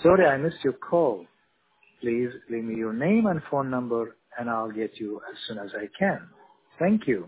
Sorry, I missed your call. Please leave me your name and phone number, and I'll get you as soon as I can. Thank you.